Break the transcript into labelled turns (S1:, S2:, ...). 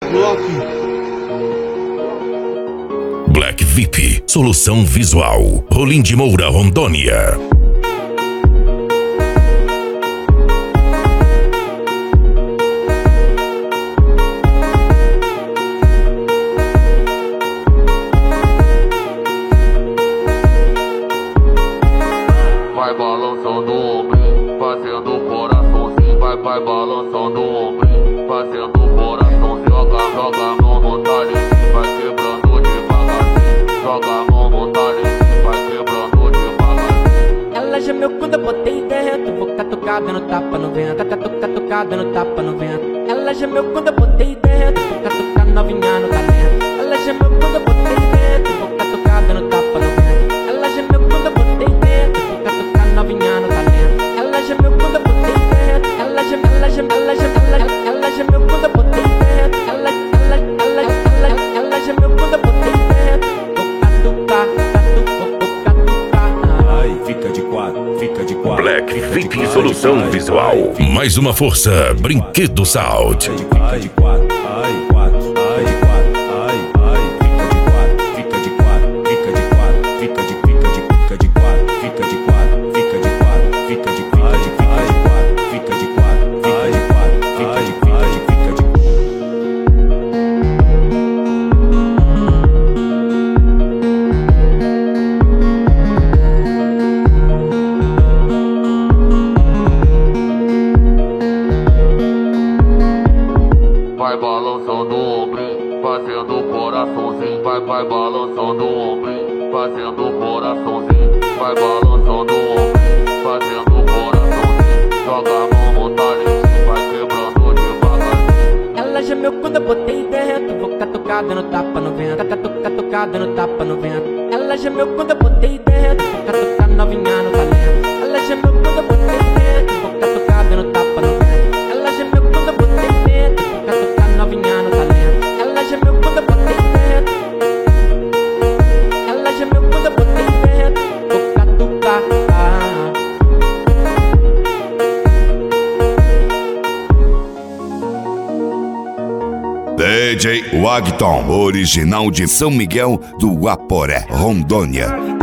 S1: Black VIP, solução visual. Rolim de Moura, Rondônia.
S2: Vai balançando o ombrinho, fazendo o coraçãozinho. Vai balançando o ombrinho, fazendo o coraçãozinho. Joga a mão no talherzinho, vai quebrando devagarzinho. Joga a mão no talherzinho, vai quebrando devagarzinho.
S3: Ela gemeu quando eu botei dentro, boca tocada no tapa no vento. Tocada no tapa no vento. Ela gemeu quando eu botei dentro, boca tocada novinha no talento. Ela gemeu quando eu botei dentro, boca tocada no tapa no vento. Ela gemeu quando eu botei dentro, boca tocada novinha no talento. Ela gemeu quando eu botei dentro, ela gemeu quando eu botei dentro. Ela gemeu quando eu botei dentro, boca tocada.
S4: Ai, fica de quatro, fica de quatro.
S1: Black VIP, solução visual. Mais uma força, Brinquedo Sound.
S4: Fica de quatro, ai, quatro, ai, de quatro, ai, fica de quatro, fica de quatro, fica de quatro, fica de quatro, fica de quatro, fica de quatro, fica de quatro, fica de quatro, fica de quatro.
S2: Vai balançando o ombrinho, fazendo o coraçãozinho. Vai balançando o ombrinho, fazendo o coraçãozinho. Vai balançando o ombrinho, fazendo o coraçãozinho. Joga a mão no talherzinho, vai quebrando devagarzinho.
S3: Ela gemeu quando eu botei dentro, boca tocada no tapa no vento. Tocada no tapa no vento. Ela gemeu quando eu botei dentro, boca tocada novinha no talento. Ela gemeu quando eu botei dentro, boca tocada no tapa no vento. Ela gemeu quando eu botei dentro, boca tocada novinha no talento. Ela gemeu quando eu botei dentro. Ela gemeu quando eu botei dentro, boca tocada.
S5: DJ Wagton, original de São Miguel do Guaporé, Rondônia.